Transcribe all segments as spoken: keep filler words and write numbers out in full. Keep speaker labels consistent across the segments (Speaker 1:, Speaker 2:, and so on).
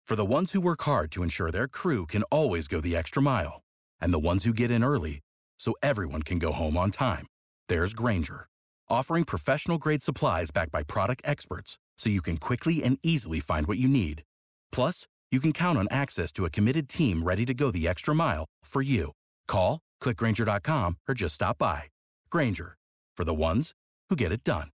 Speaker 1: For the ones who work hard to ensure their crew can always go the extra mile, and the ones who get in early so everyone can go home on time, there's Grainger, offering professional-grade supplies backed by product experts so you can quickly and easily find what you need. Plus, you can count on access to a committed team ready to go the extra mile for you. Call, click Grainger dot com, or just stop by. Grainger, for the ones who get it done.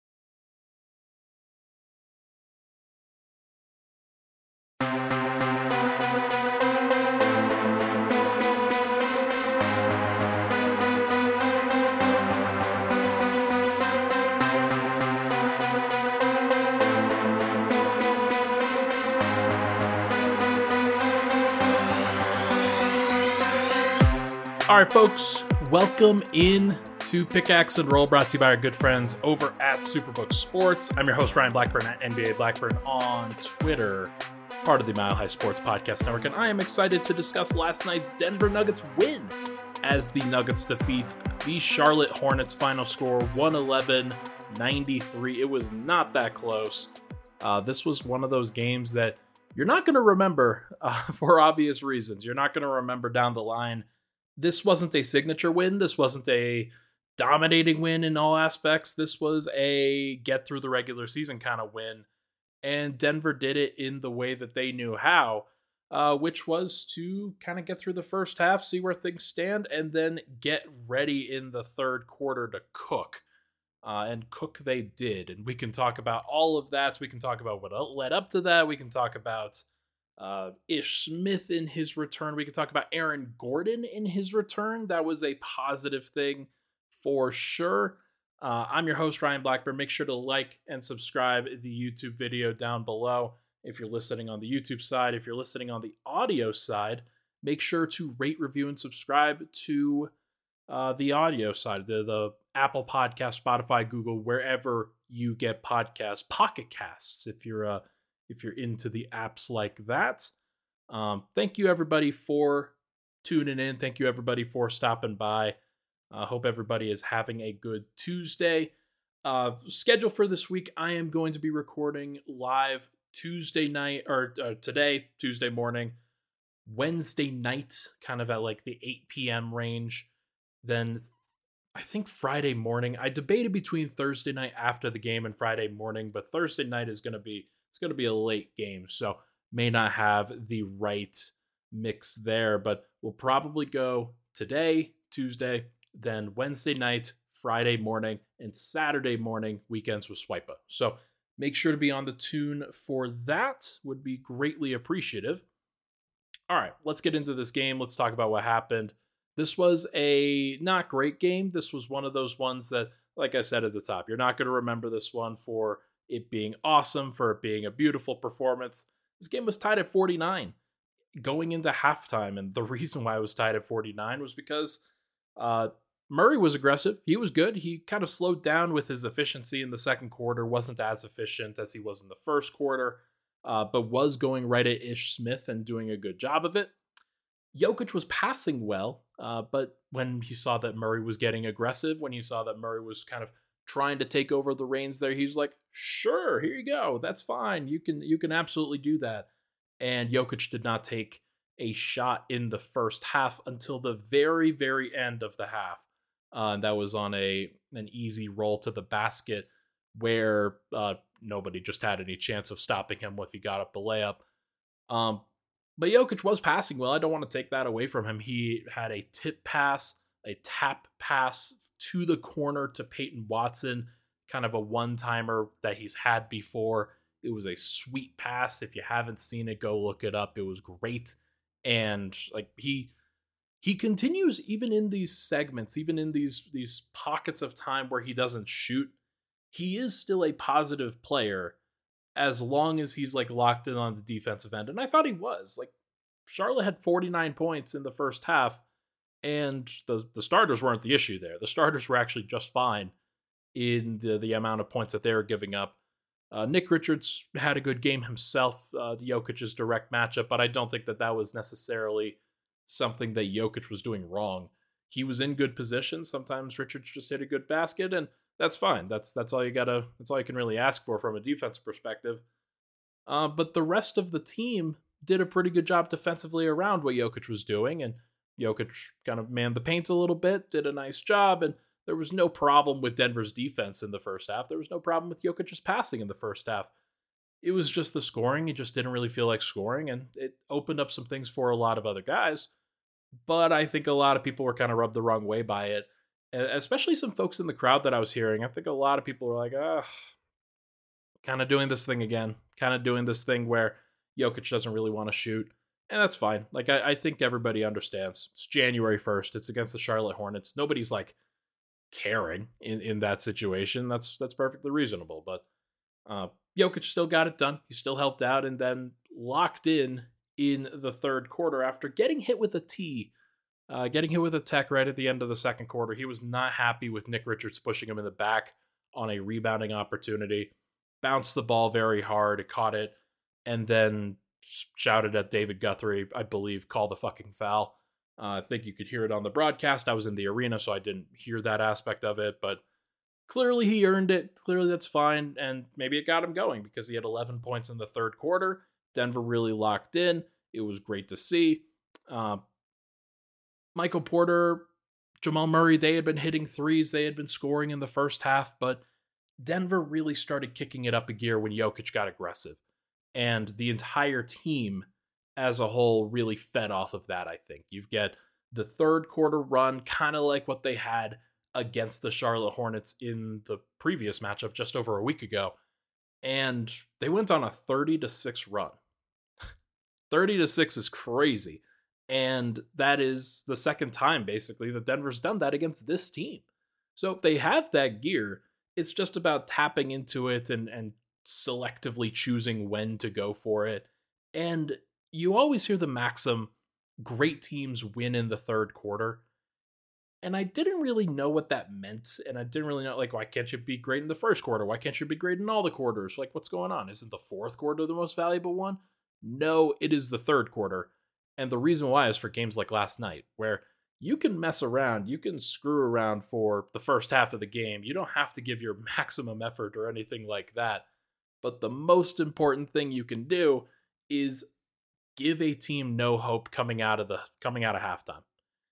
Speaker 2: All right, folks, welcome in to Pickaxe and Roll, brought to you by our good friends over at Superbook Sports. I'm your host, Ryan Blackburn, at N B A Blackburn on Twitter, part of the Mile High Sports Podcast Network, and I am excited to discuss last night's Denver Nuggets win as the Nuggets defeat the Charlotte Hornets. Final score, one eleven ninety-three. It was not that close. Uh, this was one of those games that you're not going to remember uh, for obvious reasons. You're not going to remember down the line. This wasn't a signature win. This wasn't a dominating win in all aspects. This was a get through the regular season kind of win. And Denver did it in the way that they knew how, uh, which was to kind of get through the first half, see where things stand, and then get ready in the third quarter to cook. Uh, and cook they did. And we can talk about all of that. We can talk about what led up to that. We can talk about Uh, Ish Smith in his return. We could talk about Aaron Gordon in his return. That was a positive thing for sure. Uh, I'm your host, Ryan Blackburn. Make sure to like and subscribe the YouTube video down below. If you're listening on the YouTube side, if you're listening on the audio side, make sure to rate, review, and subscribe to uh, the audio side, the, the Apple Podcast, Spotify, Google, wherever you get podcasts, Pocket Casts, if you're a if you're into the apps like that. Um, thank you, everybody, for tuning in. Thank you, everybody, for stopping by. I uh, hope everybody is having a good Tuesday. Uh, schedule for this week, I am going to be recording live Tuesday night, or uh, today, Tuesday morning, Wednesday night, kind of at like the eight p.m. range. Then I think Friday morning. I debated between Thursday night after the game and Friday morning, but Thursday night is going to be It's going to be a late game, so may not have the right mix there, but we'll probably go today, Tuesday, then Wednesday night, Friday morning, and Saturday morning, weekends with Swipa. So make sure to be on the tune for that. Would be greatly appreciative. All right, let's get into this game. Let's talk about what happened. This was a not great game. This was one of those ones that, like I said at the top, you're not going to remember this one for it being awesome, for it being a beautiful performance. This game was tied at forty-nine going into halftime, and the reason why it was tied at forty-nine was because uh, Murray was aggressive. He was good. He kind of slowed down with his efficiency in the second quarter, wasn't as efficient as he was in the first quarter, uh, but was going right at Ish Smith and doing a good job of it. Jokic was passing well, uh, but when he saw that Murray was getting aggressive, when he saw that Murray was kind of trying to take over the reins there, he's like, sure, here you go. That's fine. You can you can absolutely do that. And Jokic did not take a shot in the first half until the very, very end of the half. Uh, and that was on a an easy roll to the basket where uh, nobody just had any chance of stopping him if he got up the layup. Um, but Jokic was passing well. I don't want to take that away from him. He had a tip pass, a tap pass to the corner to Peyton Watson, kind of a one-timer that he's had before. It was a sweet pass. If you haven't seen it, go look it up. It was great. And like he he continues even in these segments, even in these these pockets of time where he doesn't shoot, he is still a positive player as long as he's like locked in on the defensive end. And I thought he was. Like Charlotte had forty-nine points in the first half. And the, the starters weren't the issue there. The starters were actually just fine in the, the amount of points that they were giving up. Uh, Nick Richards had a good game himself, uh, Jokic's direct matchup, but I don't think that that was necessarily something that Jokic was doing wrong. He was in good position. Sometimes Richards just hit a good basket, and that's fine. That's that's all you gotta. That's all you can really ask for from a defense perspective. Uh, but the rest of the team did a pretty good job defensively around what Jokic was doing, and Jokic kind of manned the paint a little bit, did a nice job, and there was no problem with Denver's defense in the first half. There was no problem with Jokic's passing in the first half. It was just the scoring. He just didn't really feel like scoring, and it opened up some things for a lot of other guys. But I think a lot of people were kind of rubbed the wrong way by it, especially some folks in the crowd that I was hearing. I think a lot of people were like, ah, kind of doing this thing again, kind of doing this thing where Jokic doesn't really want to shoot. And that's fine. Like, I, I think everybody understands. It's January first. It's against the Charlotte Hornets. Nobody's like caring in, in that situation. That's that's perfectly reasonable. But uh, Jokic still got it done. He still helped out and then locked in in the third quarter after getting hit with a T, uh, getting hit with a tech right at the end of the second quarter. He was not happy with Nick Richards pushing him in the back on a rebounding opportunity. Bounced the ball very hard, caught it, and then shouted at David Guthrie, I believe, called a fucking foul. Uh, I think you could hear it on the broadcast. I was in the arena, so I didn't hear that aspect of it, but clearly he earned it. Clearly that's fine, and maybe it got him going because he had eleven points in the third quarter. Denver really locked in. It was great to see. Uh, Michael Porter, Jamal Murray, they had been hitting threes. They had been scoring in the first half, but Denver really started kicking it up a gear when Jokic got aggressive. And the entire team as a whole really fed off of that, I think. You get the third quarter run, kind of like what they had against the Charlotte Hornets in the previous matchup just over a week ago. And they went on a thirty to six run. thirty to six is crazy. And that is the second time, basically, that Denver's done that against this team. So if they have that gear, it's just about tapping into it and, and selectively choosing when to go for it. And you always hear the maxim, great teams win in the third quarter. And I didn't really know what that meant. And I didn't really know, like, why can't you be great in the first quarter? Why can't you be great in all the quarters? Like, what's going on? Isn't the fourth quarter the most valuable one? No, it is the third quarter. And the reason why is for games like last night, where you can mess around, you can screw around for the first half of the game. You don't have to give your maximum effort or anything like that. But the most important thing you can do is give a team no hope coming out of the coming out of halftime.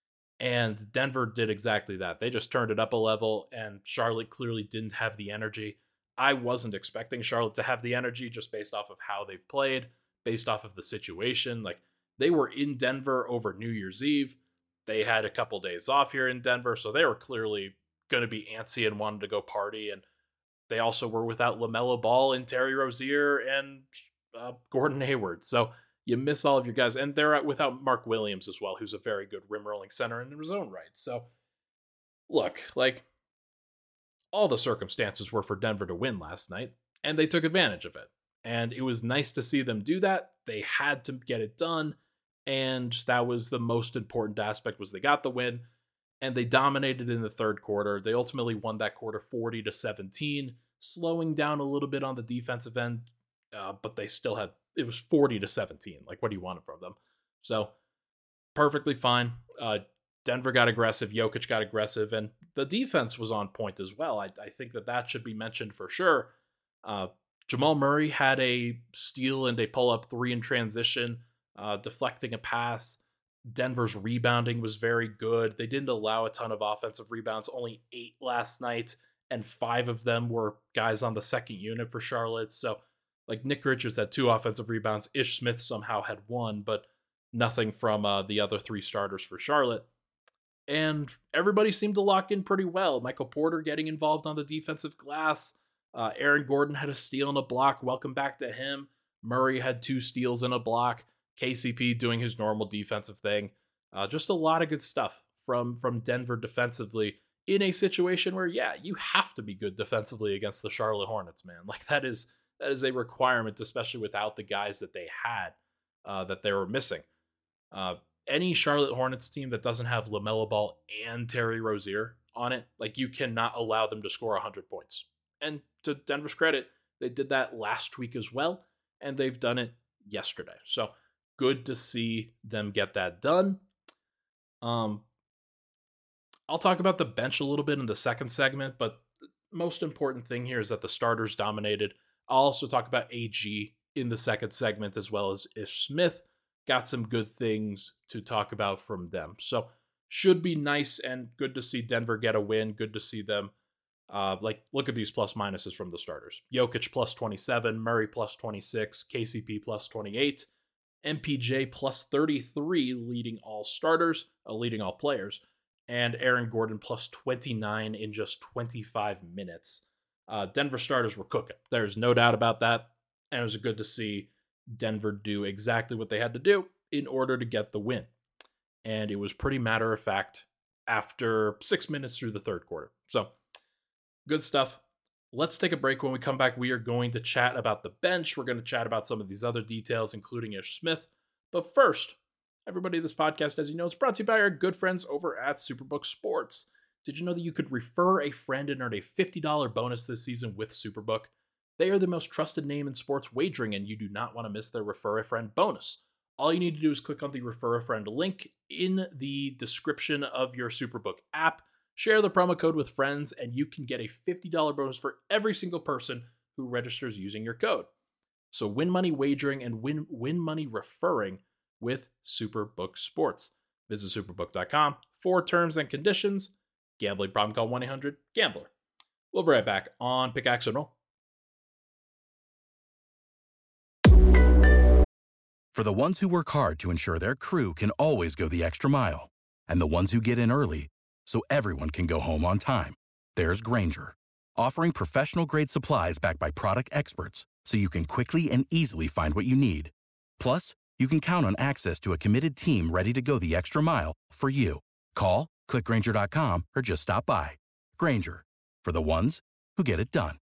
Speaker 2: And Denver did exactly that. They just turned it up a level, and Charlotte clearly didn't have the energy. I wasn't expecting Charlotte to have the energy just based off of how they've played, based off of the situation. Like, they were in Denver over New Year's Eve. They had a couple days off here in Denver, so they were clearly going to be antsy and wanted to go party. And they also were without LaMelo Ball and Terry Rozier and uh, Gordon Hayward. So you miss all of your guys. And they're without Mark Williams as well, who's a very good rim-rolling center in his own right. So, look, like, all the circumstances were for Denver to win last night, and they took advantage of it. And it was nice to see them do that. They had to get it done, and that was the most important aspect, was they got the win, and they dominated in the third quarter. They ultimately won that quarter forty to seventeen, slowing down a little bit on the defensive end, uh, but they still had, it was forty to seventeen. Like, what do you want from them? So, perfectly fine. Uh, Denver got aggressive, Jokic got aggressive, and the defense was on point as well. I, I think that that should be mentioned for sure. Uh, Jamal Murray had a steal and a pull-up three in transition, uh, deflecting a pass. Denver's rebounding was very good. They didn't allow a ton of offensive rebounds, only eight last night, and five of them were guys on the second unit for Charlotte. So, like, Nick Richards had two offensive rebounds. Ish Smith somehow had one, but nothing from uh, the other three starters for Charlotte. And everybody seemed to lock in pretty well. Michael Porter getting involved on the defensive glass. Uh, Aaron Gordon had a steal and a block. Welcome back to him. Murray had two steals and a block. K C P doing his normal defensive thing. Uh, just a lot of good stuff from, from Denver defensively in a situation where, yeah, you have to be good defensively against the Charlotte Hornets, man. Like, that is that is a requirement, especially without the guys that they had, uh, that they were missing. Uh, any Charlotte Hornets team that doesn't have LaMelo Ball and Terry Rozier on it, like, you cannot allow them to score one hundred points. And to Denver's credit, they did that last week as well, and they've done it yesterday. So good to see them get that done. Um, I'll talk about the bench a little bit in the second segment, but the most important thing here is that the starters dominated. I'll also talk about A G in the second segment, as well as Ish Smith. Got some good things to talk about from them. So should be nice and good to see Denver get a win. Good to see them. Uh, like, look at these plus minuses from the starters. Jokic plus twenty-seven, Murray plus twenty-six, K C P plus twenty-eight, M P J plus thirty-three, leading all starters, uh, leading all players, and Aaron Gordon plus twenty-nine in just twenty-five minutes. Uh, Denver starters were cooking. There's no doubt about that. And it was good to see Denver do exactly what they had to do in order to get the win. And it was pretty matter of fact after six minutes through the third quarter. So, good stuff. Let's take a break. When we come back, we are going to chat about the bench. We're going to chat about some of these other details, including Ish Smith. But first, everybody, this podcast, as you know, is brought to you by our good friends over at Superbook Sports. Did you know that you could refer a friend and earn a fifty dollars bonus this season with Superbook? They are the most trusted name in sports wagering, and you do not want to miss their Refer a Friend bonus. All you need to do is click on the Refer a Friend link in the description of your Superbook app. Share the promo code with friends, and you can get a fifty dollars bonus for every single person who registers using your code. So win money wagering and win, win money referring with Superbook Sports. Visit superbook dot com for terms and conditions. Gambling problem, call one eight hundred gambler. We'll be right back on Pickaxe and Roll.
Speaker 1: For the ones who work hard to ensure their crew can always go the extra mile, and the ones who get in early so everyone can go home on time, there's Grainger, offering professional-grade supplies backed by product experts so you can quickly and easily find what you need. Plus, you can count on access to a committed team ready to go the extra mile for you. Call, click Grainger dot com, or just stop by. Grainger, for the ones who get it done.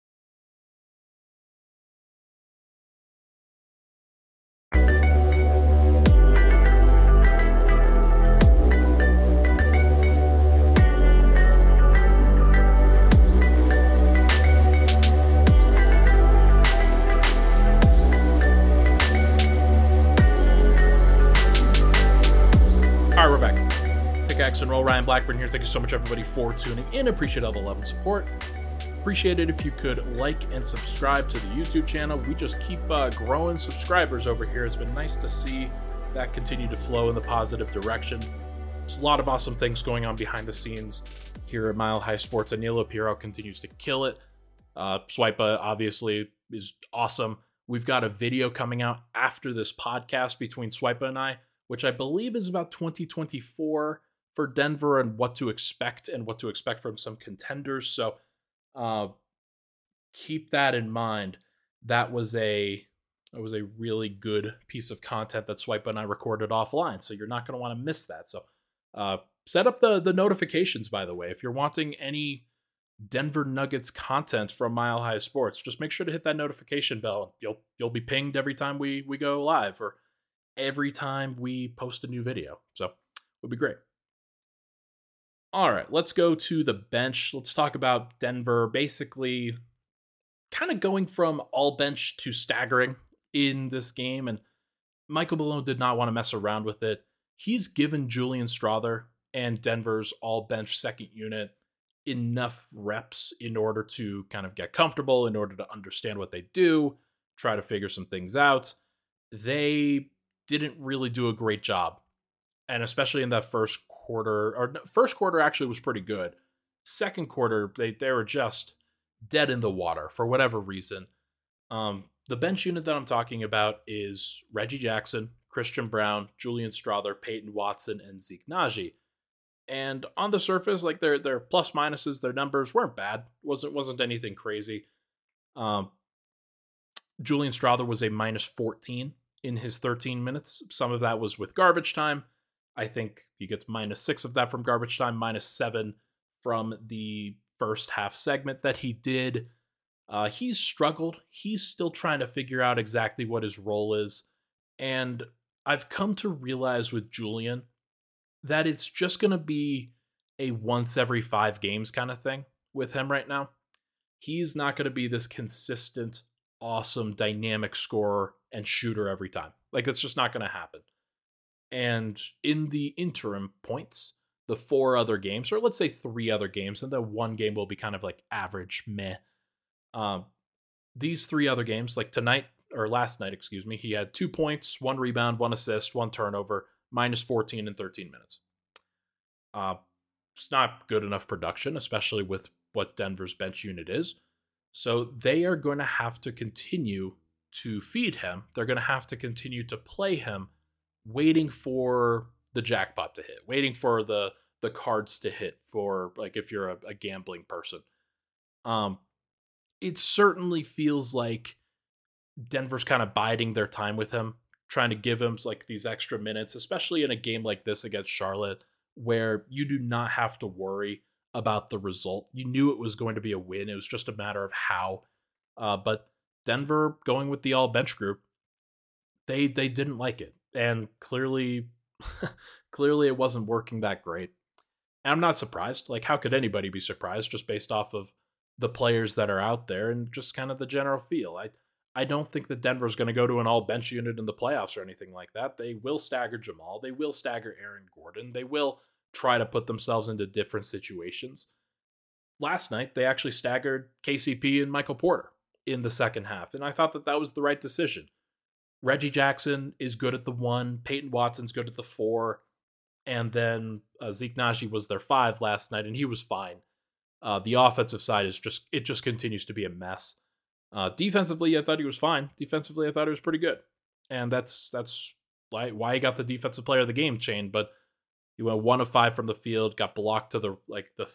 Speaker 2: All right, we're back. Pickaxe and Roll, Ryan Blackburn here. Thank you so much, everybody, for tuning in. Appreciate all the love and support. Appreciate it if you could like and subscribe to the YouTube channel. We just keep uh, growing subscribers over here. It's been nice to see that continue to flow in the positive direction. There's a lot of awesome things going on behind the scenes here at Mile High Sports. Anilo Piro continues to kill it. Uh, Swipa, obviously, is awesome. We've got a video coming out after this podcast between Swipa and I, which I believe is about twenty twenty-four for Denver and what to expect and what to expect from some contenders. So uh, keep that in mind. That was a that was a really good piece of content that Swipa and I recorded offline. So you're not going to want to miss that. So uh, set up the, the notifications, by the way. If you're wanting any Denver Nuggets content from Mile High Sports, just make sure to hit that notification bell. You'll you'll be pinged every time we we go live, or every time we post a new video. So it'll be great. All right, let's go to the bench. Let's talk about Denver basically kind of going from all bench to staggering in this game. And Michael Malone did not want to mess around with it. He's given Julian Strawther and Denver's all bench second unit enough reps in order to kind of get comfortable, in order to understand what they do, try to figure some things out. They didn't really do a great job. And especially in that first quarter, or first quarter actually was pretty good. Second quarter, they, they were just dead in the water for whatever reason. Um, the bench unit that I'm talking about is Reggie Jackson, Christian Braun, Julian Strawther, Peyton Watson, and Zeke Naji. And on the surface, like their their plus minuses, their numbers weren't bad. wasn't wasn't anything crazy. Um, Julian Strawther was a minus fourteen in his thirteen minutes. Some of that was with garbage time. I think he gets minus six of that from garbage time, minus seven from the first half segment that he did. Uh, he's struggled. He's still trying to figure out exactly what his role is. And I've come to realize with Julian that it's just going to be a once every five games kind of thing with him right now. He's not going to be this consistent, awesome, dynamic scorer and shooter every time. Like, it's just not going to happen. And in the interim points, the four other games, or let's say three other games, and the one game will be kind of like average, meh. Um, these three other games, like tonight, or last night, excuse me, he had two points, one rebound, one assist, one turnover, minus fourteen in thirteen minutes. Uh, it's not good enough production, especially with what Denver's bench unit is. So they are going to have to continue to feed him. They're going to have to continue to play him, waiting for the jackpot to hit, waiting for the the cards to hit for, like, if you're a, a gambling person. Um, it certainly feels like Denver's kind of biding their time with him, trying to give him like these extra minutes, especially in a game like this against Charlotte, where you do not have to worry about the result. You knew it was going to be a win. It was just a matter of how. Uh, but Denver, going with the all bench group, they they didn't like it, and clearly, clearly it wasn't working that great. And I'm not surprised. Like, how could anybody be surprised just based off of the players that are out there and just kind of the general feel? I I don't think that Denver's going to go to an all bench unit in the playoffs or anything like that. They will stagger Jamal. They will stagger Aaron Gordon. They will try to put themselves into different situations. Last night, they actually staggered K C P and Michael Porter in the second half, and I thought that that was the right decision. Reggie Jackson is good at the one. Peyton Watson's good at the four. And then uh, Zeke Naji was their five last night, and he was fine. Uh, the offensive side is just, it just continues to be a mess. Uh, defensively, I thought he was fine. Defensively, I thought he was pretty good. And that's that's why, why he got the defensive player of the game chain. But he went one of five from the field, got blocked to the, like, the,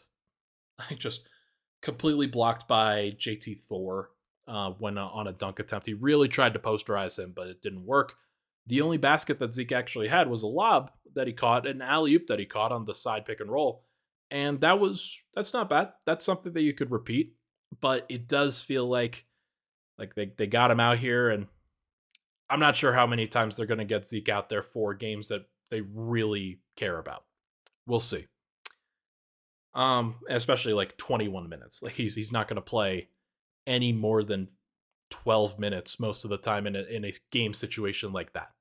Speaker 2: just completely blocked by J T Thor uh, when uh, on a dunk attempt. He really tried to posterize him, but it didn't work. The only basket that Zeke actually had was a lob that he caught, an alley-oop that he caught on the side pick and roll. And that was, that's not bad. That's something that you could repeat. But it does feel like, like they, they got him out here, and I'm not sure how many times they're going to get Zeke out there for games that they really care about. We'll see. Um, especially like twenty-one minutes. Like he's he's not going to play any more than twelve minutes most of the time in a, in a game situation like that.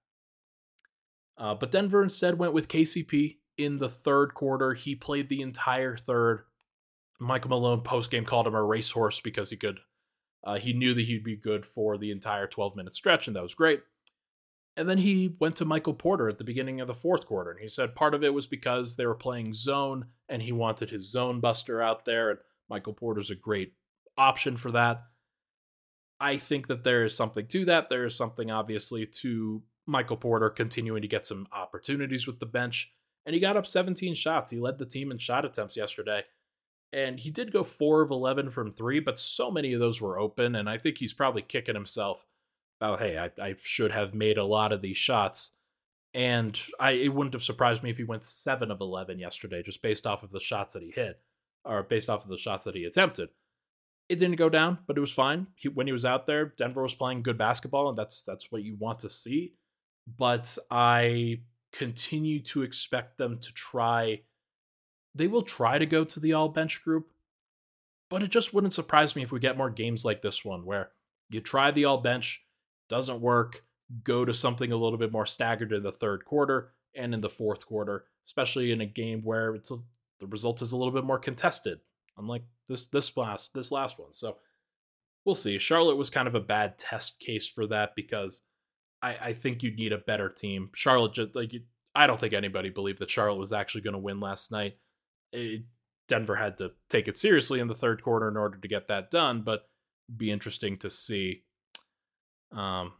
Speaker 2: Uh, but Denver instead went with K C P in the third quarter. He played the entire third. Michael Malone postgame called him a racehorse because he could. Uh, he knew that he'd be good for the entire twelve-minute stretch, and that was great. And then he went to Michael Porter at the beginning of the fourth quarter, and he said part of it was because they were playing zone, and he wanted his zone buster out there, and Michael Porter's a great option for that. I think that there is something to that. There is something, obviously, to Michael Porter continuing to get some opportunities with the bench. And he got up seventeen shots. He led the team in shot attempts yesterday. And he did go four of eleven from three, but so many of those were open. And I think he's probably kicking himself about, hey, I, I should have made a lot of these shots. And I it wouldn't have surprised me if he went seven of eleven yesterday, just based off of the shots that he hit, or based off of the shots that he attempted. It didn't go down, but it was fine. He, when he was out there, Denver was playing good basketball, and that's that's what you want to see. But I continue to expect them to try. They will try to go to the all-bench group, but it just wouldn't surprise me if we get more games like this one, where you try the all-bench, doesn't work, go to something a little bit more staggered in the third quarter and in the fourth quarter, especially in a game where it's a, the result is a little bit more contested, unlike this this last this last one. So we'll see. Charlotte was kind of a bad test case for that because I, I think you need a better team. Charlotte, just like I don't think anybody believed that Charlotte was actually going to win last night. It, Denver had to take it seriously in the third quarter in order to get that done, but it'd be interesting to see. Um,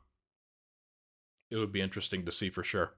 Speaker 2: it would be interesting to see for sure.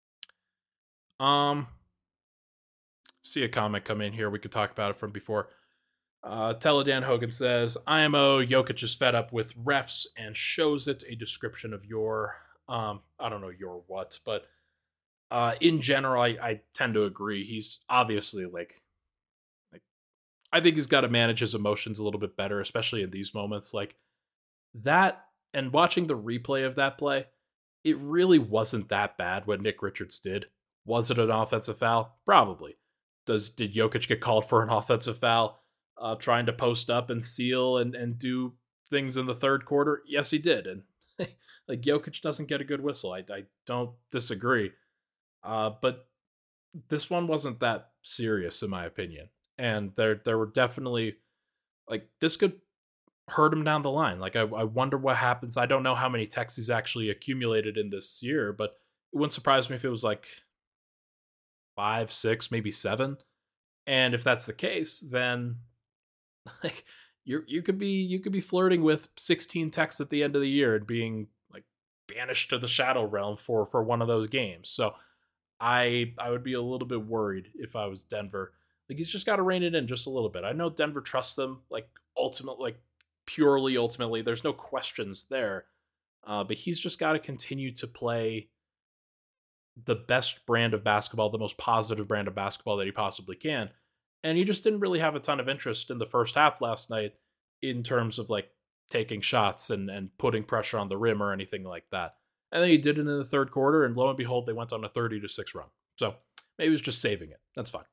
Speaker 2: Um, see a comment come in here. We could talk about it from before. Uh, Teledan Hogan says, I M O Jokic is fed up with refs and shows it. A description of your, um, I don't know your what, but uh, in general, I, I tend to agree. He's obviously like, like, I think he's got to manage his emotions a little bit better, especially in these moments. Like that, and watching the replay of that play, it really wasn't that bad what Nick Richards did. Was it an offensive foul? Probably. Does did Jokic get called for an offensive foul? Uh, trying to post up and seal and, and do things in the third quarter? Yes, he did. And like Jokic doesn't get a good whistle. I, I don't disagree. Uh, but this one wasn't that serious in my opinion. And there there were definitely like this could hurt him down the line. Like, I, I wonder what happens. I don't know how many techs he's actually accumulated in this year, but it wouldn't surprise me if it was like five, six, maybe seven. And if that's the case, then like you you could be you could be flirting with sixteen techs at the end of the year and being like banished to the shadow realm for for one of those games. So I I would be a little bit worried if I was Denver. Like, he's just got to rein it in just a little bit. I know Denver trusts them, like ultimate, like purely ultimately. There's no questions there, uh, but he's just got to continue to play the best brand of basketball, the most positive brand of basketball that he possibly can. And he just didn't really have a ton of interest in the first half last night in terms of like taking shots and and putting pressure on the rim or anything like that. And then he did it in the third quarter, and lo and behold, they went on a thirty to six run. So maybe he was just saving it. That's fine.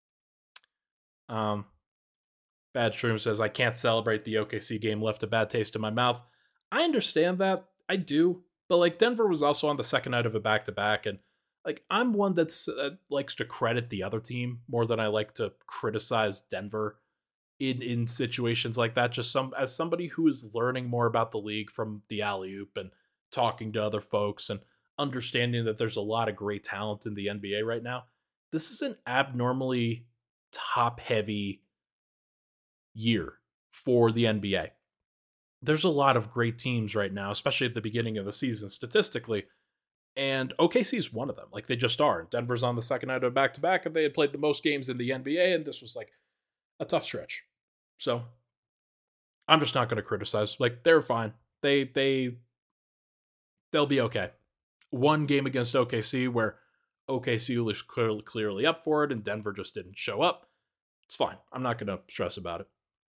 Speaker 2: Um, Bad Shroom says, I can't celebrate the O K C game, left a bad taste in my mouth. I understand that. I do. But like, Denver was also on the second night of a back-to-back, and like, I'm one that's uh, likes to credit the other team more than I like to criticize Denver in in situations like that. Just some as somebody who is learning more about the league from the alley-oop and talking to other folks and understanding that there's a lot of great talent in the N B A right now. This is an abnormally top-heavy year for the N B A. There's a lot of great teams right now, especially at the beginning of the season statistically, and O K C is one of them. Like, they just are. Denver's on the second night of back-to-back, and they had played the most games in the N B A, and this was like a tough stretch. So I'm just not going to criticize. Like, they're fine. They they they'll be okay. One game against O K C where O K C was clearly, clearly up for it, and Denver just didn't show up. It's fine. I'm not going to stress about it.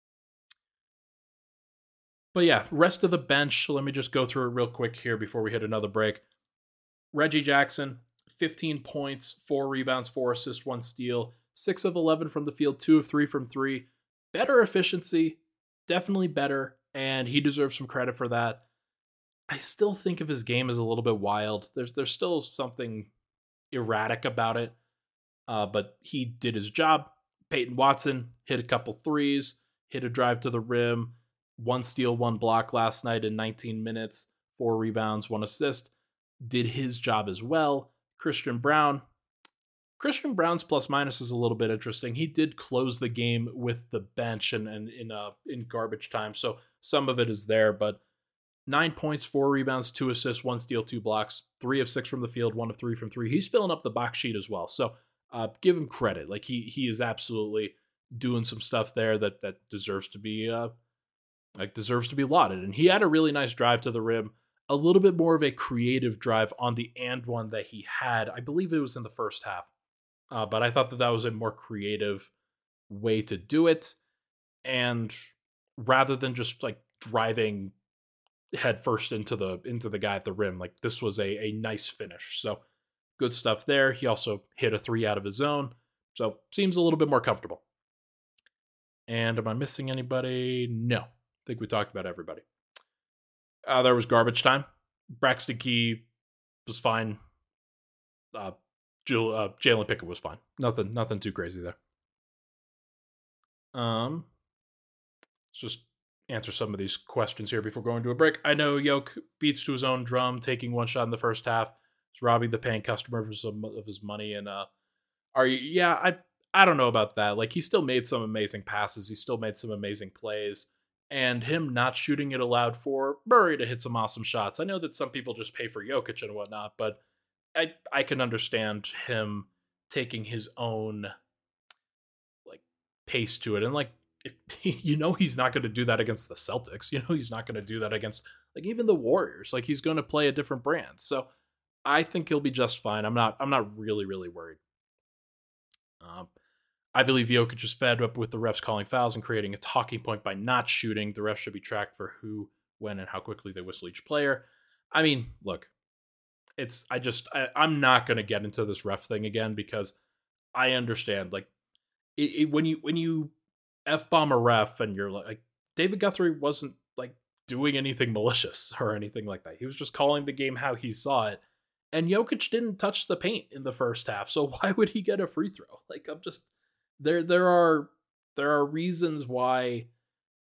Speaker 2: But yeah, rest of the bench, let me just go through it real quick here before we hit another break. Reggie Jackson, fifteen points, four rebounds, four assists, one steal, six of eleven from the field, two of three from three. Better efficiency, definitely better, and he deserves some credit for that. I still think of his game as a little bit wild. There's there's still something erratic about it, uh, but he did his job. Peyton Watson hit a couple threes, hit a drive to the rim, one steal, one block last night in nineteen minutes, four rebounds, one assist. Did his job as well. Christian Braun. Christian Braun's plus minus is a little bit interesting. He did close the game with the bench and, and in uh in garbage time, so some of it is there, but nine points, four rebounds, two assists, one steal, two blocks, three of six from the field, one of three from three. He's filling up the box sheet as well. So uh, give him credit. Like, he he is absolutely doing some stuff there that that deserves to be uh like deserves to be lauded. And he had a really nice drive to the rim, a little bit more of a creative drive on the and one that he had. I believe it was in the first half, uh, but I thought that that was a more creative way to do it. And rather than just like driving head first into the into the guy at the rim, like, this was a a nice finish. So good stuff there. He also hit a three out of his zone, so seems a little bit more comfortable. And am I missing anybody? No, I think we talked about everybody. Uh, there was garbage time. Braxton Key was fine. Uh, Jul- uh, Jalen Pickett was fine. Nothing, nothing too crazy there. Um, let's just answer some of these questions here before going to a break. I know Yoke beats to his own drum, taking one shot in the first half. He's robbing the paying customer of some of his money, and uh, are you? Yeah, I I don't know about that. Like, he still made some amazing passes. He still made some amazing plays. And him not shooting it allowed for Murray to hit some awesome shots. I know that some people just pay for Jokic and whatnot, but I I can understand him taking his own like pace to it. And like, if you know, he's not going to do that against the Celtics. You know, he's not going to do that against like even the Warriors. Like, he's going to play a different brand. So I think he'll be just fine. I'm not I'm not really really worried. Um, I believe Jokic is fed up with the refs calling fouls and creating a talking point by not shooting. The refs should be tracked for who, when, and how quickly they whistle each player. I mean, look, it's, I just, I, I'm not going to get into this ref thing again because I understand, like, it, it, when you, when you F-bomb a ref and you're like, like, David Guthrie wasn't, like, doing anything malicious or anything like that. He was just calling the game how he saw it. And Jokic didn't touch the paint in the first half, so why would he get a free throw? Like, I'm just... There there are there are reasons why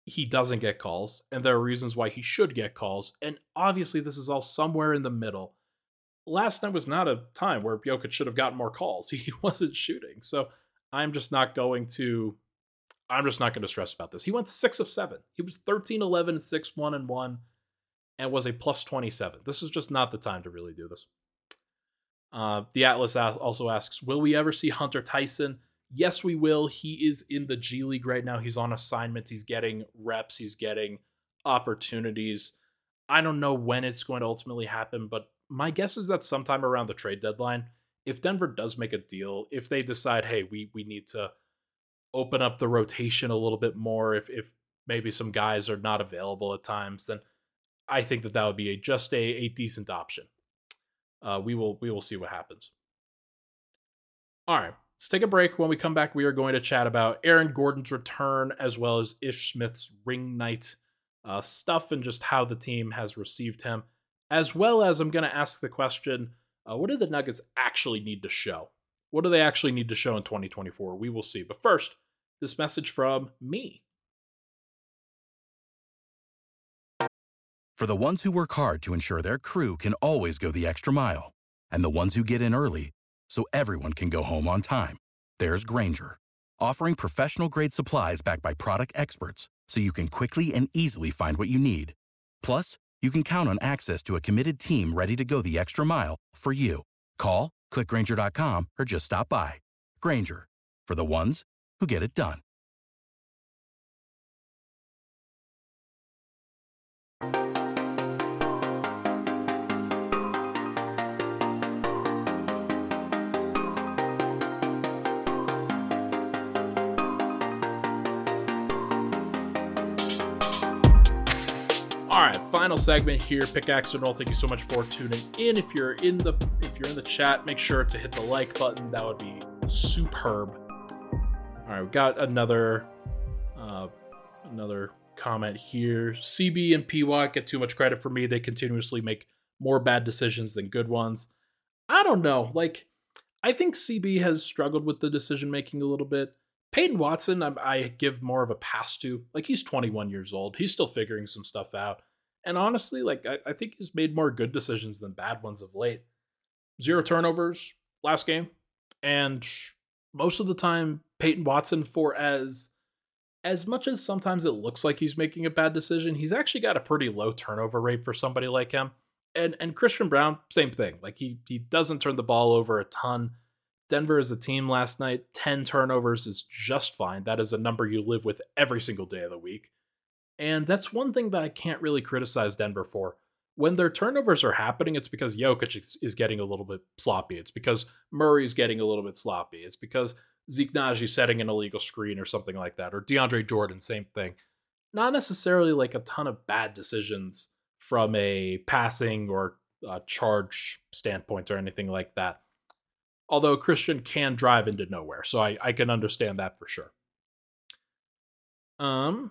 Speaker 2: he doesn't get calls, and there are reasons why he should get calls. And obviously, this is all somewhere in the middle. Last night was not a time where Jokic should have gotten more calls. He wasn't shooting. So I'm just not going to I'm just not going to stress about this. He went six of seven. He was thirteen, eleven, six, one, and one, and was a plus twenty-seven. This is just not the time to really do this. Uh, the Atlas also asks, will we ever see Hunter Tyson? Yes, we will. He is in the G League right now. He's on assignment. He's getting reps. He's getting opportunities. I don't know when it's going to ultimately happen, but my guess is that sometime around the trade deadline, if Denver does make a deal, if they decide, hey, we we need to open up the rotation a little bit more, if if maybe some guys are not available at times, then I think that that would be a, just a, a decent option. Uh, we will we will see what happens. All right, let's take a break. When we come back, we are going to chat about Aaron Gordon's return as well as Ish Smith's ring night uh, stuff and just how the team has received him, as well as I'm going to ask the question, uh, what do the Nuggets actually need to show? What do they actually need to show in twenty twenty-four? We will see. But first, this message from me.
Speaker 1: For the ones who work hard to ensure their crew can always go the extra mile, and the ones who get in early so everyone can go home on time, there's Grainger, offering professional-grade supplies backed by product experts so you can quickly and easily find what you need. Plus, you can count on access to a committed team ready to go the extra mile for you. Call, click Grainger dot com, or just stop by. Grainger, for the ones who get it done.
Speaker 2: All right, final segment here. Pickaxe and Roll. Thank you so much for tuning in. If you're in the if you're in the chat, make sure to hit the like button. That would be superb. All right, we've got another uh, another comment here. C B and P Y get too much credit for me. They continuously make more bad decisions than good ones. I don't know. Like, I think C B has struggled with the decision making a little bit. Peyton Watson, I, I give more of a pass to. Like, he's twenty-one years old. He's still figuring some stuff out. And honestly, like, I, I think he's made more good decisions than bad ones of late. Zero turnovers last game. And most of the time, Peyton Watson, for as, as much as sometimes it looks like he's making a bad decision, he's actually got a pretty low turnover rate for somebody like him. And and Christian Braun, same thing. Like, he he doesn't turn the ball over a ton. Denver as a team last night, ten turnovers is just fine. That is a number you live with every single day of the week. And that's one thing that I can't really criticize Denver for. When their turnovers are happening, it's because Jokic is getting a little bit sloppy. It's because Murray's getting a little bit sloppy. It's because Zeke Naji's setting an illegal screen or something like that. Or DeAndre Jordan, same thing. Not necessarily like a ton of bad decisions from a passing or uh, charge standpoint or anything like that. Although Christian can drive into nowhere, so I, I can understand that for sure. Um,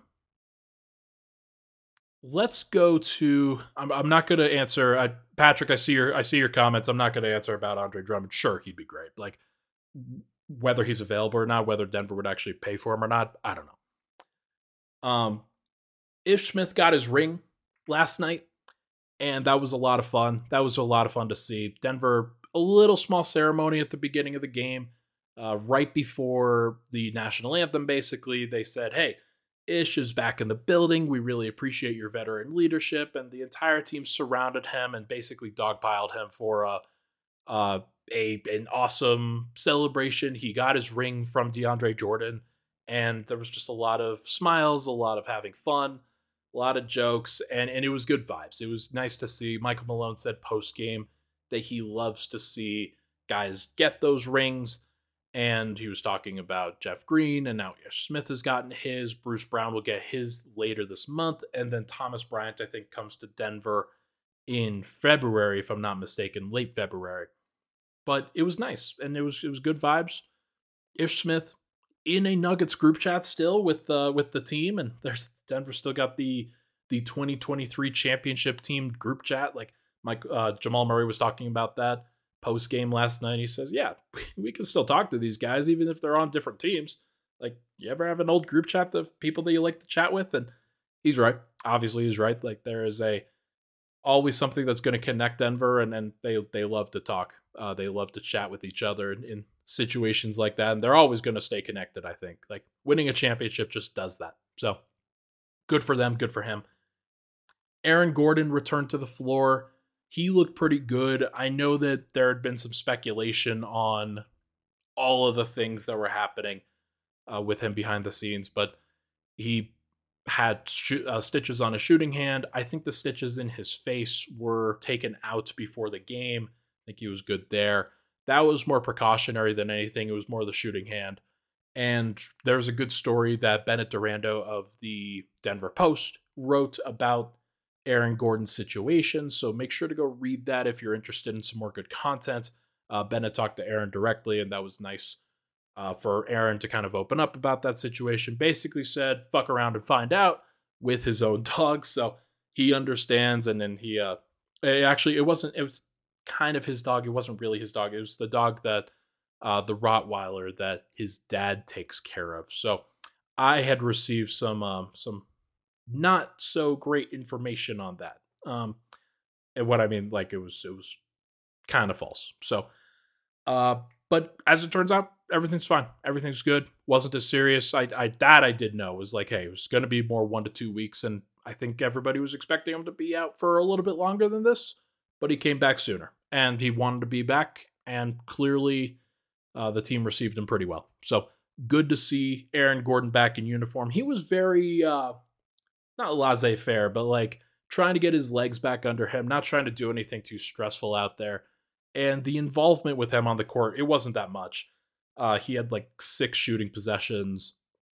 Speaker 2: let's go to. I'm I'm not going to answer. I, Patrick, I see your I see your comments. I'm not going to answer about Andre Drummond. Sure, he'd be great. Like, whether he's available or not, whether Denver would actually pay for him or not, I don't know. Um, Ish Smith got his ring last night, and that was a lot of fun. That was a lot of fun to see. Denver. A little small ceremony at the beginning of the game, uh, right before the national anthem, basically. They said, hey, Ish is back in the building. We really appreciate your veteran leadership. And the entire team surrounded him and basically dogpiled him for a, uh, a an awesome celebration. He got his ring from DeAndre Jordan, and there was just a lot of smiles, a lot of having fun, a lot of jokes, and, and it was good vibes. It was nice to see. Michael Malone said post-game that he loves to see guys get those rings. And he was talking about Jeff Green, and now Ish Smith has gotten his. Bruce Brown will get his later this month. And then Thomas Bryant, I think, comes to Denver in February, if I'm not mistaken, late February. But it was nice, and it was it was good vibes. Ish Smith in a Nuggets group chat still with uh, with the team, and there's Denver still got the the twenty twenty-three championship team group chat. Like, Mike uh, Jamal Murray was talking about that post game last night. He says, "Yeah, we can still talk to these guys even if they're on different teams. Like, you ever have an old group chat of people that you like to chat with?" And he's right. Obviously, he's right. Like there is a always something that's going to connect Denver, and and they they love to talk. Uh, they love to chat with each other in, in situations like that, and they're always going to stay connected. I think like winning a championship just does that. So good for them. Good for him. Aaron Gordon returned to the floor. He looked pretty good. I know that there had been some speculation on all of the things that were happening uh, with him behind the scenes, but he had sh- uh, stitches on his shooting hand. I think the stitches in his face were taken out before the game. I think he was good there. That was more precautionary than anything. It was more the shooting hand. And there's a good story that Bennett Durando of the Denver Post wrote about Aaron Gordon's situation. So make sure to go read that if you're interested in some more good content. Uh, Bennett talked to Aaron directly, and that was nice uh, for Aaron to kind of open up about that situation. Basically said, fuck around and find out with his own dog. So he understands. And then he, uh, it actually, it wasn't, it was kind of his dog. It wasn't really his dog. It was the dog that, uh, the Rottweiler that his dad takes care of. So I had received some, um, some not so great information on that. Um, and what I mean, like it was, it was kind of false. So, uh, but as it turns out, everything's fine. Everything's good. Wasn't as serious. I, I that I did know was like, hey, it was going to be more one to two weeks, and I think everybody was expecting him to be out for a little bit longer than this, but he came back sooner, and he wanted to be back, and clearly, uh, the team received him pretty well. So good to see Aaron Gordon back in uniform. He was very uh, not laissez-faire, but like trying to get his legs back under him, not trying to do anything too stressful out there. And the involvement with him on the court, it wasn't that much. Uh, he had like six shooting possessions,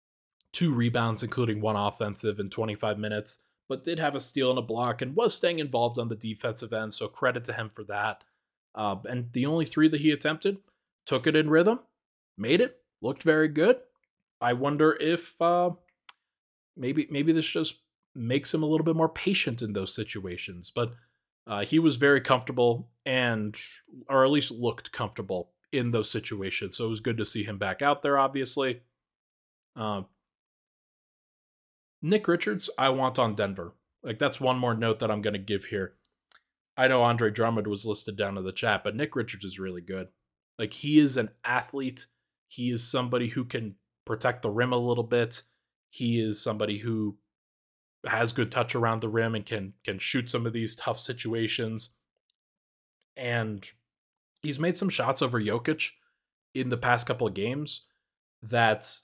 Speaker 2: two rebounds, including one offensive in twenty-five minutes, but did have a steal and a block and was staying involved on the defensive end. So credit to him for that. Uh, and the only three that he attempted, took it in rhythm, made it, looked very good. I wonder if uh, maybe maybe this just makes him a little bit more patient in those situations. But uh, he was very comfortable and, or at least looked comfortable in those situations. So it was good to see him back out there, obviously. Uh, Nick Richards, I want on Denver. Like, that's one more note that I'm going to give here. I know Andre Drummond was listed down in the chat, but Nick Richards is really good. Like, he is an athlete. He is somebody who can protect the rim a little bit. He is somebody who has good touch around the rim and can can shoot some of these tough situations. And he's made some shots over Jokic in the past couple of games that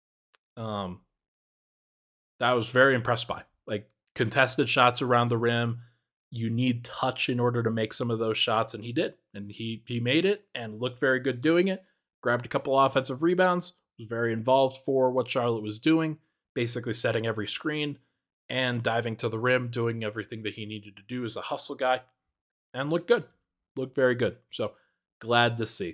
Speaker 2: um that I was very impressed by. Like contested shots around the rim, you need touch in order to make some of those shots, and he did. And he he made it and looked very good doing it. Grabbed a couple offensive rebounds, was very involved for what Charlotte was doing, basically setting every screen and diving to the rim, doing everything that he needed to do as a hustle guy, and looked good. Looked very good. So glad to see.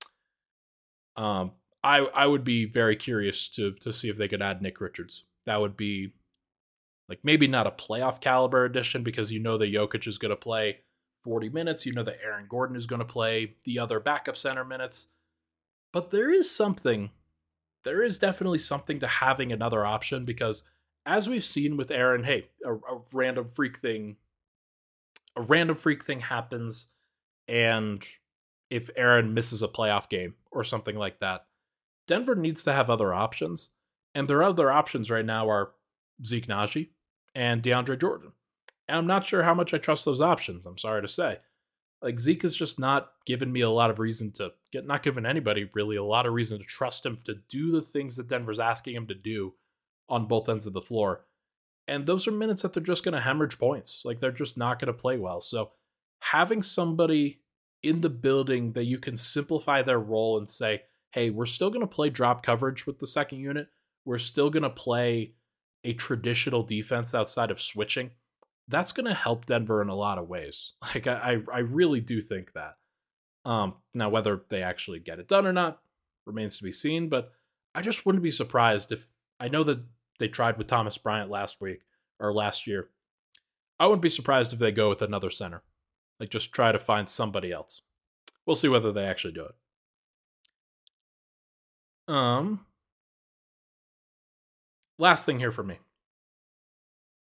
Speaker 2: Um, I I would be very curious to to see if they could add Nick Richards. That would be like maybe not a playoff caliber addition because you know that Jokic is going to play forty minutes. You know that Aaron Gordon is going to play the other backup center minutes. But there is something, there is definitely something to having another option because as we've seen with Aaron, hey, a, a random freak thing, a random freak thing happens, and if Aaron misses a playoff game or something like that, Denver needs to have other options. And their other options right now are Zeke Naji and DeAndre Jordan. And I'm not sure how much I trust those options, I'm sorry to say. Like, Zeke has just not given me a lot of reason to get, not given anybody really a lot of reason to trust him to do the things that Denver's asking him to do on both ends of the floor. And those are minutes that they're just going to hemorrhage points. Like, they're just not going to play well. So having somebody in the building that you can simplify their role and say, hey, we're still going to play drop coverage with the second unit. We're still going to play a traditional defense outside of switching. That's going to help Denver in a lot of ways. Like, I, I really do think that. Um, now, whether they actually get it done or not remains to be seen, but I just wouldn't be surprised if, I know that they tried with Thomas Bryant last week or last year. I wouldn't be surprised if they go with another center. Like, just try to find somebody else. We'll see whether they actually do it. Um, last thing here for me.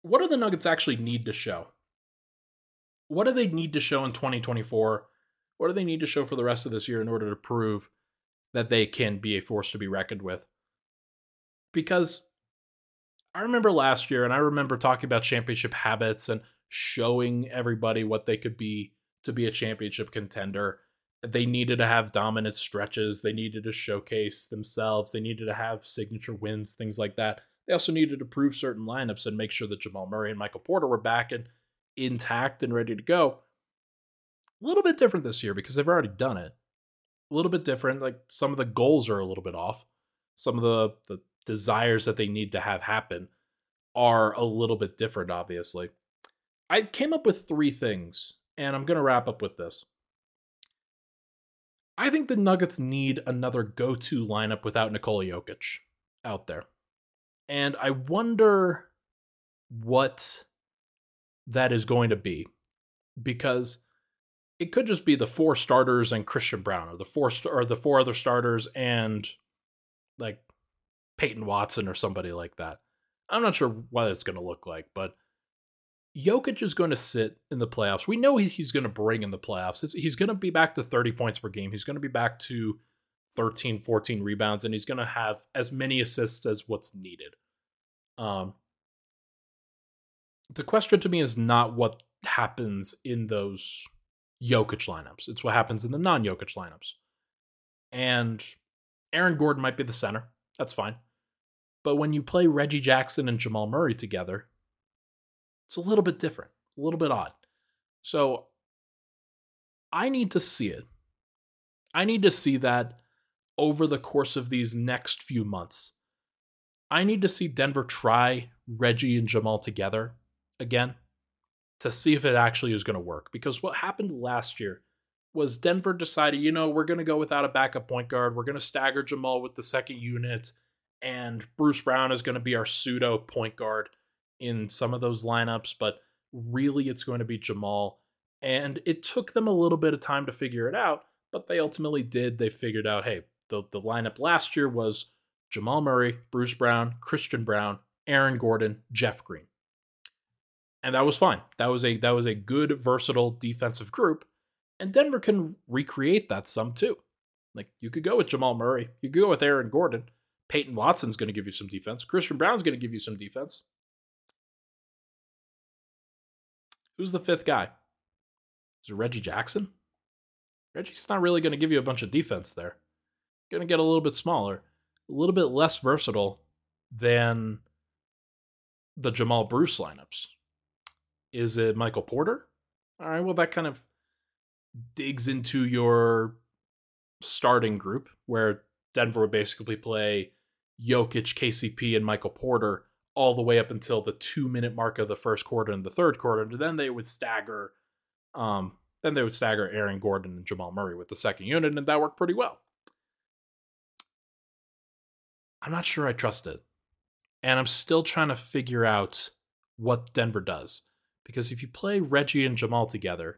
Speaker 2: what do the Nuggets actually need to show? What do they need to show in twenty twenty-four? What do they need to show for the rest of this year in order to prove that they can be a force to be reckoned with? Because I remember last year, and I remember talking about championship habits and showing everybody what they could be to be a championship contender. They needed to have dominant stretches. They needed to showcase themselves. They needed to have signature wins, things like that. They also needed to prove certain lineups and make sure that Jamal Murray and Michael Porter were back and intact and ready to go. A little bit different this year because they've already done it. A little bit different. Like some of the goals are a little bit off. Some of the, the desires that they need to have happen are a little bit different, obviously. I came up with three things, and I'm going to wrap up with this. I think the Nuggets need another go-to lineup without Nikola Jokic out there. And I wonder what that is going to be. Because it could just be the four starters and Christian Brown, or the four st- or the four other starters and like Peyton Watson or somebody like that. I'm not sure what it's going to look like, but Jokic is going to sit in the playoffs. We know he's going to bring in the playoffs. It's, he's going to be back to thirty points per game. He's going to be back to thirteen, fourteen rebounds, and he's going to have as many assists as what's needed. Um, the question to me is not what happens in those Jokic lineups. It's what happens in the non-Jokic lineups. And Aaron Gordon might be the center. That's fine. But when you play Reggie Jackson and Jamal Murray together, it's a little bit different, a little bit odd. So I need to see it. I need to see that over the course of these next few months. I need to see Denver try Reggie and Jamal together again to see if it actually is going to work. Because what happened last year was Denver decided, you know, we're going to go without a backup point guard. We're going to stagger Jamal with the second unit, and Bruce Brown is going to be our pseudo point guard in some of those lineups, but really it's going to be Jamal. And it took them a little bit of time to figure it out, but they ultimately did. They figured out, hey, the, the lineup last year was Jamal Murray, Bruce Brown, Christian Brown, Aaron Gordon, Jeff Green. And that was fine. That was a that was a good, versatile defensive group. And Denver can recreate that some too. Like, you could go with Jamal Murray. You could go with Aaron Gordon. Peyton Watson's going to give you some defense. Christian Brown's going to give you some defense. Who's the fifth guy? Is it Reggie Jackson? Reggie's not really going to give you a bunch of defense there. Going to get a little bit smaller, a little bit less versatile than the Jamal Bruce lineups. Is it Michael Porter? All right, well, that kind of digs into your starting group where Denver would basically play Jokic, K C P, and Michael Porter all the way up until the two-minute mark of the first quarter and the third quarter. And then they would stagger, um, then they would stagger Aaron Gordon and Jamal Murray with the second unit, and that worked pretty well. I'm not sure I trust it. And I'm still trying to figure out what Denver does. Because if you play Reggie and Jamal together,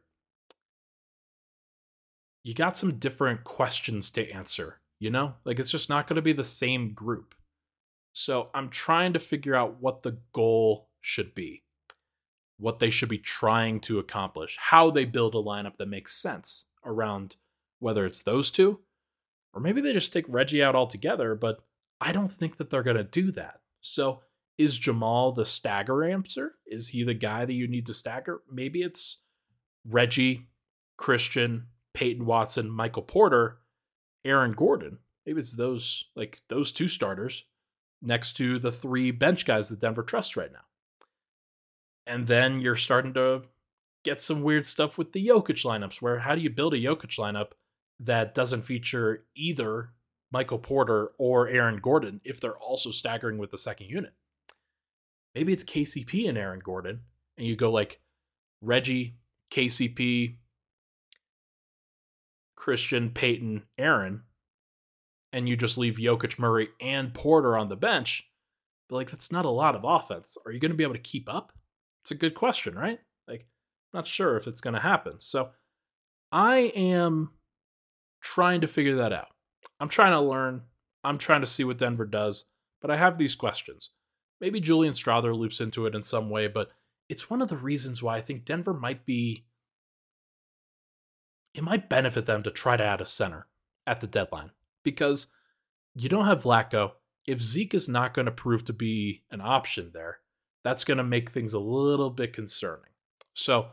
Speaker 2: you got some different questions to answer, you know? Like, it's just not going to be the same group. So I'm trying to figure out what the goal should be, what they should be trying to accomplish, how they build a lineup that makes sense around whether it's those two, or maybe they just take Reggie out altogether, but I don't think that they're going to do that. So is Jamal the stagger answer? Is he the guy that you need to stagger? Maybe it's Reggie, Christian, Peyton Watson, Michael Porter, Aaron Gordon. Maybe it's those, like those two starters next to the three bench guys that Denver trusts right now. And then you're starting to get some weird stuff with the Jokic lineups, where how do you build a Jokic lineup that doesn't feature either Michael Porter or Aaron Gordon if they're also staggering with the second unit? Maybe it's K C P and Aaron Gordon, and you go like Reggie, K C P, Christian, Peyton, Aaron, and you just leave Jokic, Murray, and Porter on the bench. But like, that's not a lot of offense. Are you going to be able to keep up? It's a good question, right? Like, I'm not sure if it's going to happen. So I am trying to figure that out. I'm trying to learn. I'm trying to see what Denver does, but I have these questions. Maybe Julian Strawther loops into it in some way, but it's one of the reasons why I think Denver might be, it might benefit them to try to add a center at the deadline, because you don't have Vlatko. If Zeke is not going to prove to be an option there, that's going to make things a little bit concerning. So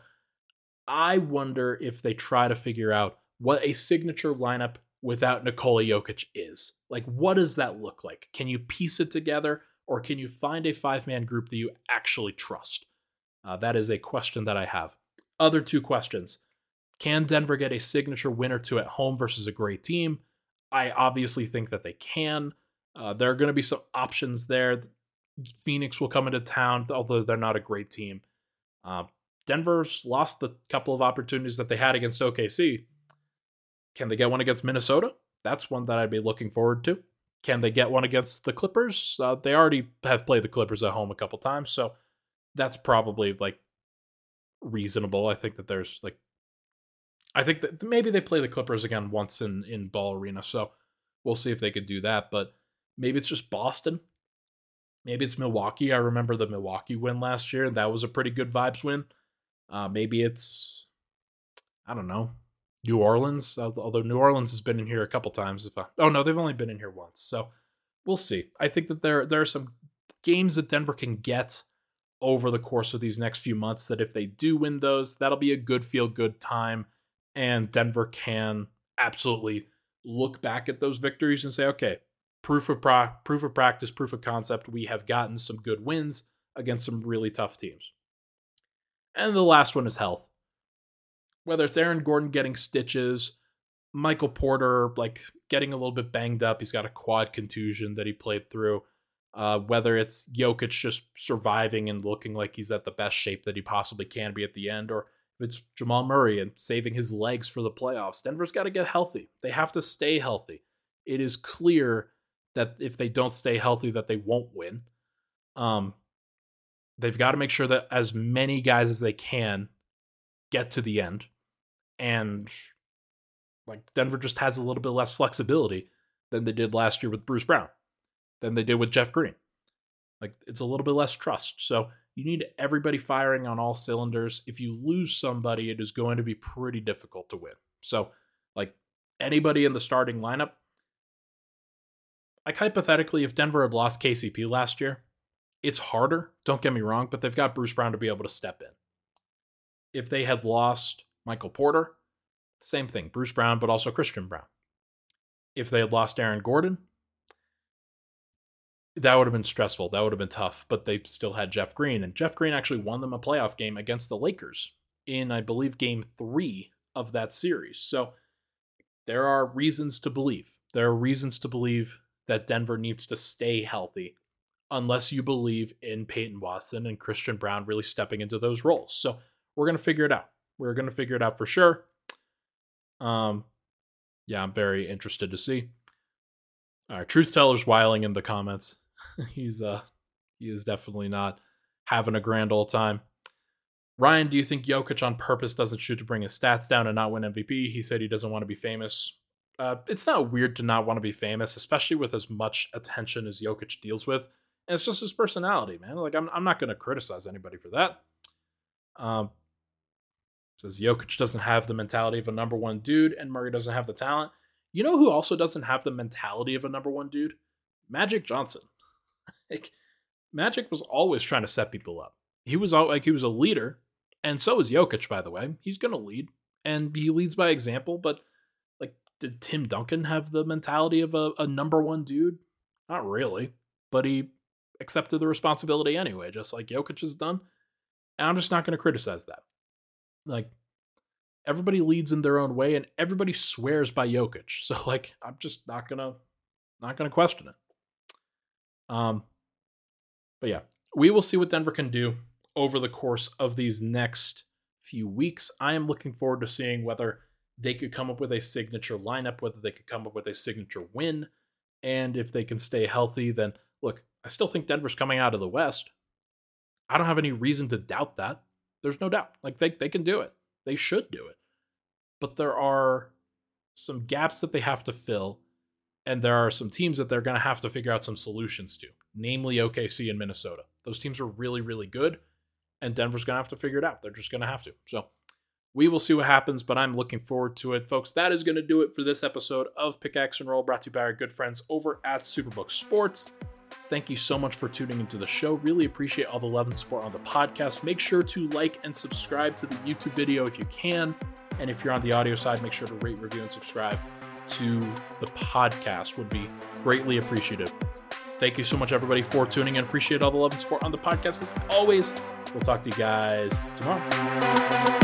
Speaker 2: I wonder if they try to figure out what a signature lineup without Nikola Jokic is. Like, what does that look like? Can you piece it together, or can you find a five-man group that you actually trust? Uh, that is a question that I have. Other two questions. Can Denver get a signature win or two at home versus a great team? I obviously think that they can. Uh, there are going to be some options there. Phoenix will come into town, although they're not a great team. Uh, Denver's lost the couple of opportunities that they had against O K C. Can they get one against Minnesota? That's one that I'd be looking forward to. Can they get one against the Clippers? Uh, they already have played the Clippers at home a couple times, so that's probably like reasonable. I think that there's like, I think that maybe they play the Clippers again once in, in Ball Arena, so we'll see if they could do that. But maybe it's just Boston. Maybe it's Milwaukee. I remember the Milwaukee win last year. That was a pretty good vibes win. Uh, maybe it's, I don't know, New Orleans. Although New Orleans has been in here a couple times. If I, oh no, they've only been in here once. So we'll see. I think that there, there are some games that Denver can get over the course of these next few months that if they do win those, that'll be a good feel-good time. And Denver can absolutely look back at those victories and say, okay, proof of pro- proof of practice, proof of concept. We have gotten some good wins against some really tough teams. And the last one is health. Whether it's Aaron Gordon getting stitches, Michael Porter like getting a little bit banged up, he's got a quad contusion that he played through. Uh, whether it's Jokic just surviving and looking like he's at the best shape that he possibly can be at the end, or if it's Jamal Murray and saving his legs for the playoffs, Denver's got to get healthy. They have to stay healthy. It is clear that if they don't stay healthy, that they won't win. Um, they've got to make sure that as many guys as they can get to the end. And like Denver just has a little bit less flexibility than they did last year with Bruce Brown, than they did with Jeff Green. Like it's a little bit less trust. So you need everybody firing on all cylinders. If you lose somebody, it is going to be pretty difficult to win. So like anybody in the starting lineup, like hypothetically, if Denver had lost K C P last year, it's harder, don't get me wrong, but they've got Bruce Brown to be able to step in. If they had lost Michael Porter, same thing, Bruce Brown, but also Christian Brown. If they had lost Aaron Gordon, that would have been stressful. That would have been tough, but they still had Jeff Green, and Jeff Green actually won them a playoff game against the Lakers in, I believe, game three of that series. So there are reasons to believe. There are reasons to believe that Denver needs to stay healthy unless you believe in Peyton Watson and Christian Brown really stepping into those roles. So we're going to figure it out. We're going to figure it out for sure. Um, yeah, I'm very interested to see. All right, Truth Teller's wiling in the comments. He's uh, he is definitely not having a grand old time. Ryan, do you think Jokic on purpose doesn't shoot to bring his stats down and not win M V P? He said he doesn't want to be famous. Uh, it's not weird to not want to be famous, especially with as much attention as Jokic deals with. And it's just his personality, man. Like, I'm I'm not going to criticize anybody for that. Um, says Jokic doesn't have the mentality of a number one dude, and Murray doesn't have the talent. You know who also doesn't have the mentality of a number one dude? Magic Johnson. Like, Magic was always trying to set people up. He was all, like he was a leader, and so is Jokic, by the way. He's going to lead, and he leads by example. But like, did Tim Duncan have the mentality of a, a number one dude? Not really, but he accepted the responsibility anyway, just like Jokic has done. And I'm just not going to criticize that. Like, everybody leads in their own way, and everybody swears by Jokic. So like, I'm just not gonna not gonna question it. Um, but yeah, we will see what Denver can do over the course of these next few weeks. I am looking forward to seeing whether they could come up with a signature lineup, whether they could come up with a signature win, and if they can stay healthy, then look, I still think Denver's coming out of the West. I don't have any reason to doubt that. There's no doubt. Like, they, they can do it. They should do it. But there are some gaps that they have to fill. And there are some teams that they're going to have to figure out some solutions to, namely O K C and Minnesota. Those teams are really, really good, and Denver's going to have to figure it out. They're just going to have to. So we will see what happens, but I'm looking forward to it. Folks, that is going to do it for this episode of Pickaxe and Roll, brought to you by our good friends over at Superbook Sports. Thank you so much for tuning into the show. Really appreciate all the love and support on the podcast. Make sure to like and subscribe to the YouTube video if you can. And if you're on the audio side, make sure to rate, review, and subscribe to the podcast. Would be greatly appreciated. Thank you so much, everybody, for tuning in. Appreciate all the love and support on the podcast. As always, we'll talk to you guys tomorrow.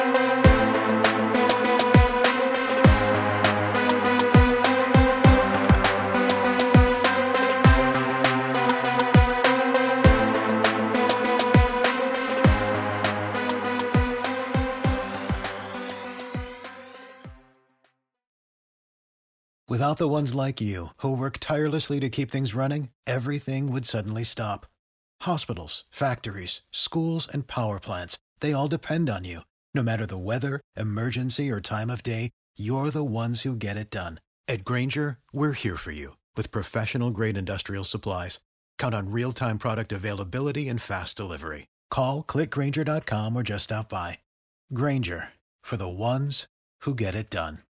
Speaker 3: Without the ones like you, who work tirelessly to keep things running, everything would suddenly stop. Hospitals, factories, schools, and power plants, they all depend on you. No matter the weather, emergency, or time of day, you're the ones who get it done. At Grainger, we're here for you with professional-grade industrial supplies. Count on real-time product availability and fast delivery. Call, click Grainger dot com, or just stop by. Grainger, for the ones who get it done.